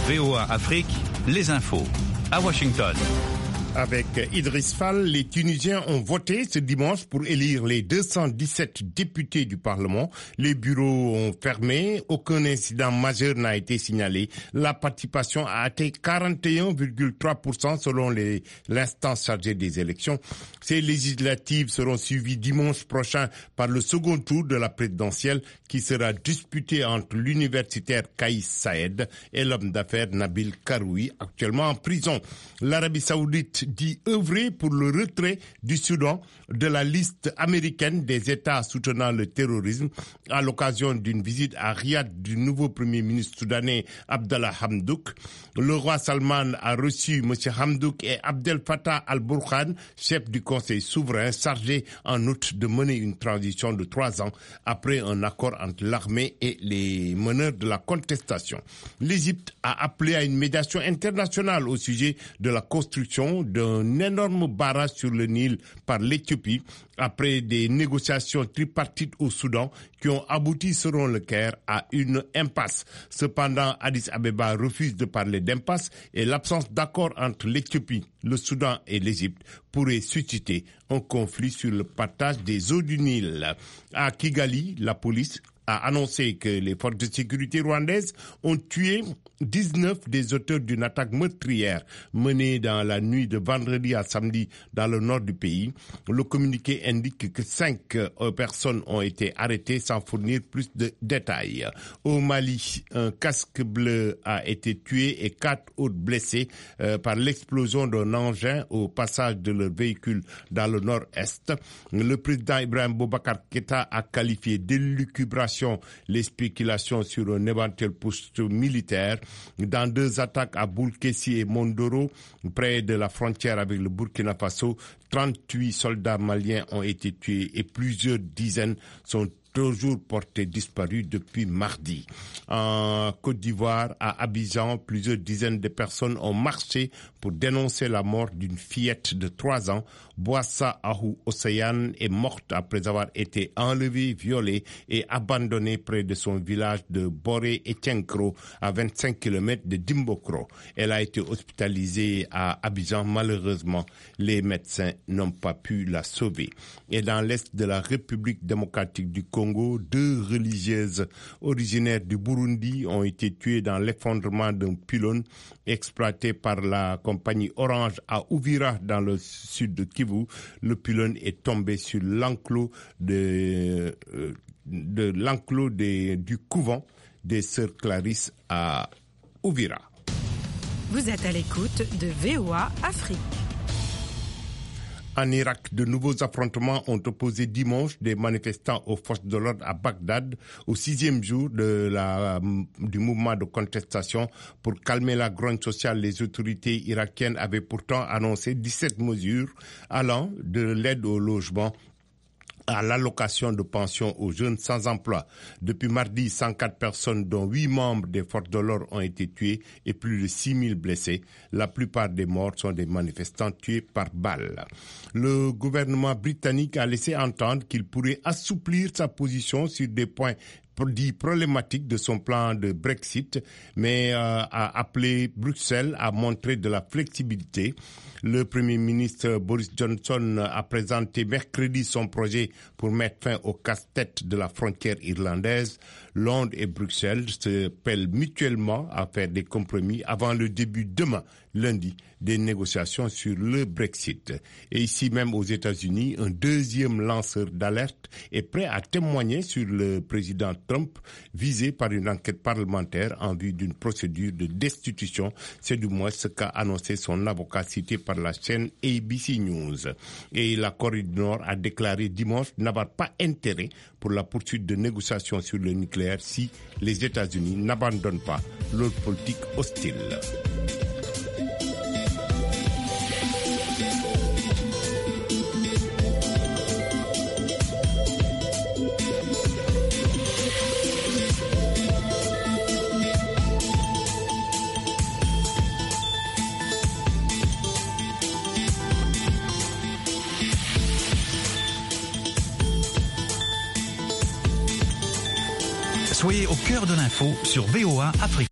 VOA Afrique, les infos. À Washington. Avec Idriss Fall, les Tunisiens ont voté ce dimanche pour élire les 217 députés du Parlement. Les bureaux ont fermé, aucun incident majeur n'a été signalé. La participation a atteint 41,3% selon l'instance chargée des élections. Ces législatives seront suivies dimanche prochain par le second tour de la présidentielle qui sera disputé entre l'universitaire Kais Saïed et l'homme d'affaires Nabil Karoui, actuellement en prison. L'Arabie Saoudite dit œuvrer pour le retrait du Soudan de la liste américaine des États soutenant le terrorisme à l'occasion d'une visite à Riyad du nouveau Premier ministre soudanais Abdallah Hamdouk. Le roi Salman a reçu M. Hamdouk et Abdel Fattah al-Burhan, chef du Conseil souverain, chargé en août de mener une transition de 3 ans après un accord entre l'armée et les meneurs de la contestation. L'Égypte a appelé à une médiation internationale au sujet de la construction d'un énorme barrage sur le Nil par l'Éthiopie après des négociations tripartites au Soudan qui ont abouti, selon le Caire, à une impasse. Cependant, Addis Abeba refuse de parler d'impasse et l'absence d'accord entre l'Éthiopie, le Soudan et l'Égypte pourrait susciter un conflit sur le partage des eaux du Nil. À Kigali, la police a annoncé que les forces de sécurité rwandaises ont tué 19 des auteurs d'une attaque meurtrière menée dans la nuit de vendredi à samedi dans le nord du pays. Le communiqué indique que 5 personnes ont été arrêtées sans fournir plus de détails. Au Mali, un casque bleu a été tué et 4 autres blessés par l'explosion d'un engin au passage de leur véhicule dans le nord-est. Le président Ibrahim Boubacar Keïta a qualifié d'élucubration les spéculations sur un éventuel poste militaire dans 2 attaques à Boulkessi et Mondoro, près de la frontière avec le Burkina Faso. 38 soldats maliens ont été tués et plusieurs dizaines sont toujours portés disparus depuis mardi. En Côte d'Ivoire, à Abidjan, plusieurs dizaines de personnes ont marché pour dénoncer la mort d'une fillette de 3 ans. Boissa Ahou Océane est morte après avoir été enlevée, violée et abandonnée près de son village de Boré et Tienkro, à 25 km de Dimbokro. Elle a été hospitalisée à Abidjan. Malheureusement, les médecins n'ont pas pu la sauver. Et dans l'est de la République démocratique du Congo, 2 religieuses originaires du Burundi ont été tuées dans l'effondrement d'un pylône exploité par la compagnie Orange à Uvira dans le sud de Kivu. Le pylône est tombé sur l'enclos du couvent des Sœurs Clarisse à Uvira. Vous êtes à l'écoute de VOA Afrique. En Irak, de nouveaux affrontements ont opposé dimanche des manifestants aux forces de l'ordre à Bagdad au 6e jour du mouvement de contestation. Pour calmer la grogne sociale, les autorités irakiennes avaient pourtant annoncé 17 mesures allant de l'aide au logement à l'allocation de pension aux jeunes sans emploi. Depuis mardi, 104 personnes, dont 8 membres des forces de l'ordre, ont été tuées et plus de 6000 blessés. La plupart des morts sont des manifestants tués par balles. Le gouvernement britannique a laissé entendre qu'il pourrait assouplir sa position sur des points dit problématique de son plan de Brexit, mais a appelé Bruxelles à montrer de la flexibilité. Le Premier ministre Boris Johnson a présenté mercredi son projet pour mettre fin au casse-tête de la frontière irlandaise. Londres et Bruxelles se pèlent mutuellement à faire des compromis avant le début demain, lundi, des négociations sur le Brexit. Et ici même aux États-Unis, un deuxième lanceur d'alerte est prêt à témoigner sur le président Trump, visé par une enquête parlementaire en vue d'une procédure de destitution. C'est du moins ce qu'a annoncé son avocat cité par la chaîne ABC News. Et la Corée du Nord a déclaré dimanche n'avoir pas intérêt pour la poursuite de négociations sur le nucléaire si les États-Unis n'abandonnent pas leur politique hostile. Soyez au cœur de l'info sur VOA Afrique.